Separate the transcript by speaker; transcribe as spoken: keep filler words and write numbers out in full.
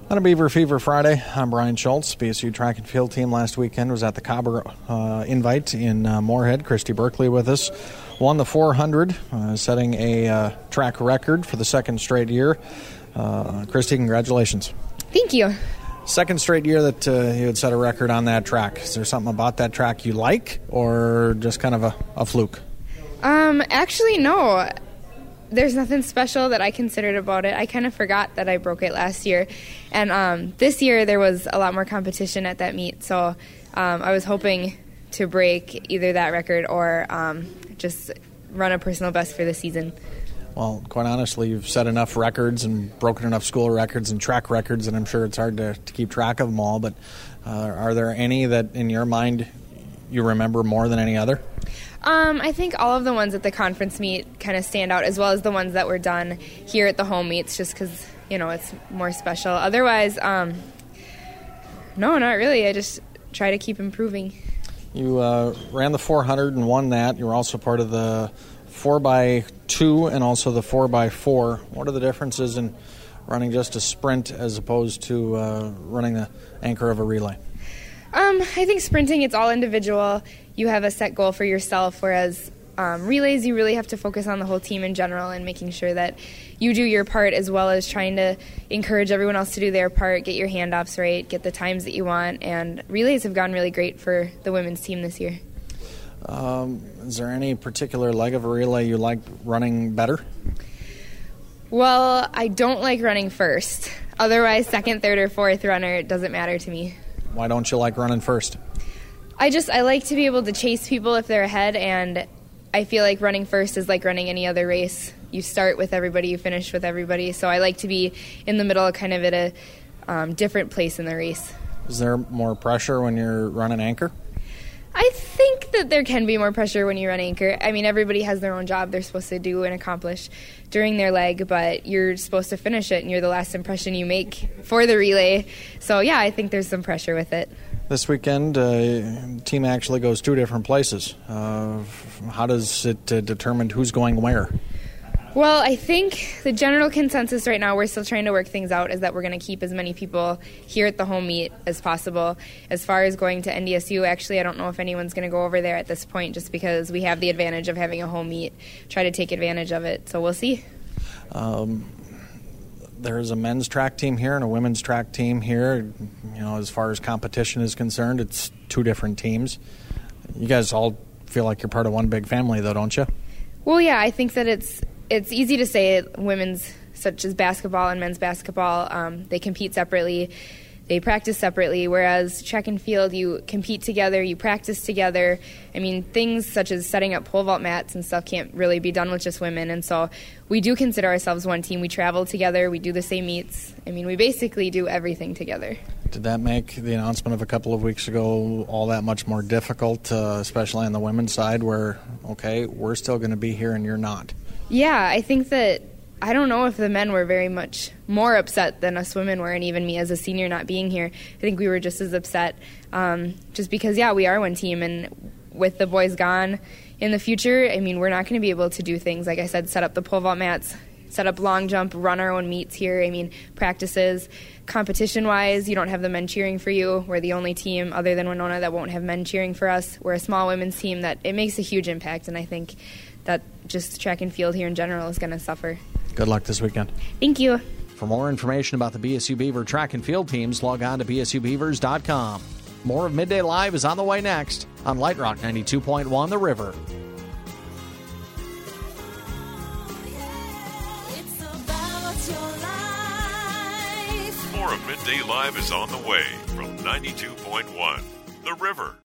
Speaker 1: On a Beaver Fever Friday, I'm Brian Schultz. B S U track and field team last weekend was at the Cobber uh, Invite in uh, Moorhead. Christy Berkeley with us. Won the four hundred, uh, setting a uh, track record for the second straight year. Uh, Christy, congratulations.
Speaker 2: Thank you.
Speaker 1: Second straight year that uh, you had set a record on that track. Is there something about that track you like, or just kind of a, a fluke?
Speaker 2: Um, actually, no. There's nothing special that I considered about it. I kind of forgot that I broke it last year. And um, this year there was a lot more competition at that meet, so um, I was hoping to break either that record or um, just run a personal best for the season.
Speaker 1: Well, quite honestly, you've set enough records and broken enough school records and track records, and I'm sure it's hard to, to keep track of them all, but uh, are there any that in your mind you remember more than any other?
Speaker 2: Um, I think all of the ones at the conference meet kind of stand out, as well as the ones that were done here at the home meets, just because, you know, it's more special. Otherwise, um, no, not really. I just try to keep improving.
Speaker 1: You uh, ran the four hundred and won that. You were also part of the four by two and also the four by four. What are the differences in running just a sprint as opposed to uh, running the anchor of a relay?
Speaker 2: Um, I think sprinting, it's all individual. You have a set goal for yourself, whereas um, relays, you really have to focus on the whole team in general and making sure that you do your part, as well as trying to encourage everyone else to do their part, get your handoffs right, get the times that you want, and relays have gone really great for the women's team this year.
Speaker 1: Um, is there any particular leg of a relay you like running better?
Speaker 2: Well, I don't like running first. Otherwise, second, third, or fourth runner, it doesn't matter to me.
Speaker 1: Why don't you like running first?
Speaker 2: I just, I like to be able to chase people if they're ahead, and I feel like running first is like running any other race. You start with everybody, you finish with everybody, so I like to be in the middle, kind of at a um, different place in the race.
Speaker 1: Is there more pressure when you're running anchor?
Speaker 2: I think that there can be more pressure when you run anchor. I mean, everybody has their own job they're supposed to do and accomplish during their leg, but you're supposed to finish it, and you're the last impression you make for the relay. So, yeah, I think there's some pressure with it.
Speaker 1: This weekend, uh, team actually goes two different places. Uh, how does it uh, determine who's going where?
Speaker 2: Well, I think the general consensus right now, we're still trying to work things out, is that we're going to keep as many people here at the home meet as possible. As far as going to N D S U, actually, I don't know if anyone's going to go over there at this point, just because we have the advantage of having a home meet, try to take advantage of it. So we'll see. Um,
Speaker 1: there's a men's track team here and a women's track team here. You know, as far as competition is concerned, it's two different teams. You guys all feel like you're part of one big family, though, don't you?
Speaker 2: Well, yeah, I think that it's It's easy to say women's, such as basketball and men's basketball, um, they compete separately, they practice separately, whereas track and field, you compete together, you practice together. I mean, things such as setting up pole vault mats and stuff can't really be done with just women, and so we do consider ourselves one team. We travel together, we do the same meets. I mean, we basically do everything together.
Speaker 1: Did that make the announcement of a couple of weeks ago all that much more difficult, uh, especially on the women's side, where, okay, we're still going to be here and you're not?
Speaker 2: Yeah, I think that, I don't know if the men were very much more upset than us women were, and even me as a senior not being here. I think we were just as upset, um, just because, yeah, we are one team, and with the boys gone in the future, I mean, we're not going to be able to do things, like I said, set up the pole vault mats, set up long jump, run our own meets here. I mean, practices. Competition-wise, you don't have the men cheering for you. We're the only team other than Winona that won't have men cheering for us. We're a small women's team that it makes a huge impact, and I think that just track and field here in general is going to suffer.
Speaker 1: Good luck this weekend.
Speaker 2: Thank you.
Speaker 1: For more information about the B S U Beaver track and field teams, log on to b s u beavers dot com. More of Midday Live is on the way next on Light Rock ninety-two point one The River.
Speaker 3: More of Midday Live is on the way from ninety-two point one The River.